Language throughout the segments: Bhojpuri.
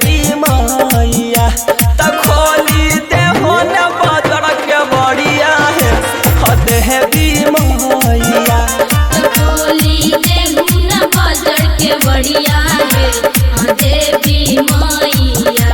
देवी मैया त खोली दे हो न बजर के बड़िया है देवी मैया त खोली दे हो न बजर के बड़िया है देवी मैया।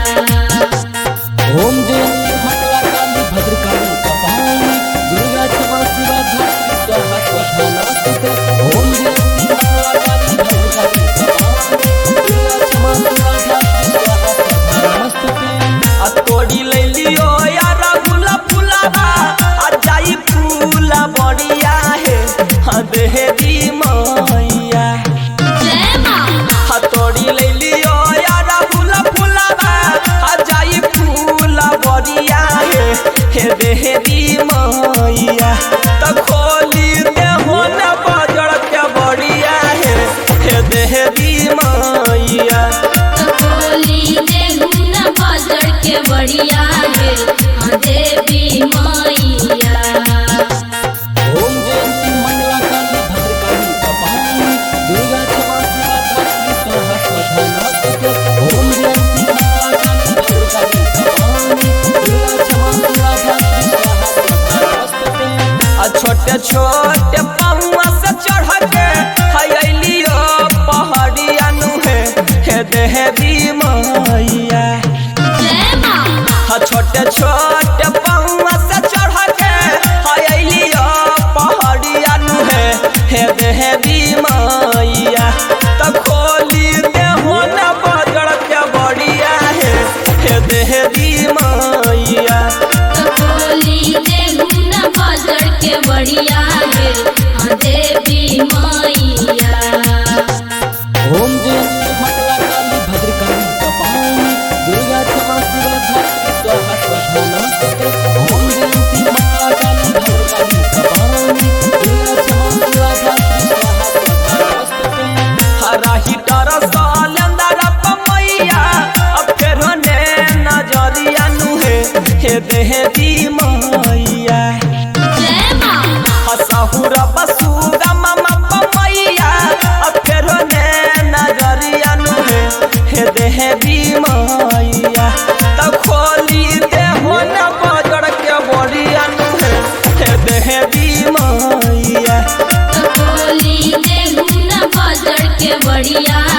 ओम जयंती मंगला काली भद्रकाली कपाली दुर्गा क्षमा शिवा धात्री स्वाहा स्वधा नमस्ते। ओम जयंती मंगला काली भद्रकाली कपाली दुर्गा क्षमा शिवा धात्री स्वाहा स्वधा नमस्ते। आ तोड़ी ले लियो यार गुला फुलावा आ जाई फूला बढ़िया है देवी मैया। जय मां। आ तोड़ी ले लियो यार गुला फुलावा आ जाई फूला बढ़िया है देवी मैया त खोली दे हो न बजर के बढ़िया है देवी मैया त खोली दे हो न बजर के बढ़िया है देवी मैया। ओम जयंती मंगला काली भद्रकाली कपाली दुर्गा क्षमा शिवा धात्री स्वाहा स्वधा नमस्ते। ओम जयंती मंगला काली भद्रकाली कपाली दुर्गा क्षमा शिवा धात्री स्वाहा स्वधा नमस्ते। आ छोटे छोटे पहुआ से चढ़ के हयलियो पहाड़िया नु है देवी मैया। जय मां। आ छोटे छोटे पहुआ से चढ़ के हयलियो पहाड़िया नु है देवी मैया त खोली दे हो न बजर के बढ़िया है देवी मैया। त खोली दे हो न बजर के बढ़िया है देवी मैया। ओम जयंती मंगला काली भद्रकाली कपाली दुर्गा क्षमा शिवा धात्री स्वाहा स्वधा नमस्ते। ओम जयंती मंगला काली भद्रकाली कपाली दुर्गा क्षमा शिवा धात्री स्वाहा स्वधा नमस्ते। हराही डर सालंदर मैया अब फेर ने नजरिया नु है देवी मैया। जय मां। हसहुर बसुगा मामा मैया अब फेर ने नजरिया नु है देवी मैया त खोली दे हो न बजर के बढ़िया नु है देवी मैया। त खोली दे हो न बजर के बढ़िया